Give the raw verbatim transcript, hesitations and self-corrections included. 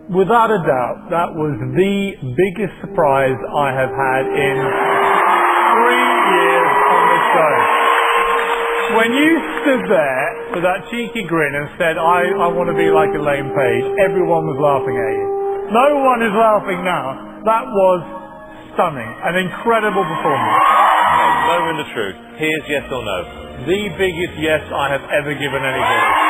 Without a doubt, that was the biggest surprise I have had in three years on the show. When you stood there with that cheeky grin and said, I, I want to be like Elaine Page, everyone was laughing at you. No one is laughing now. That was stunning. An incredible performance. Moment of truth. Here's yes or no. The biggest yes I have ever given anybody.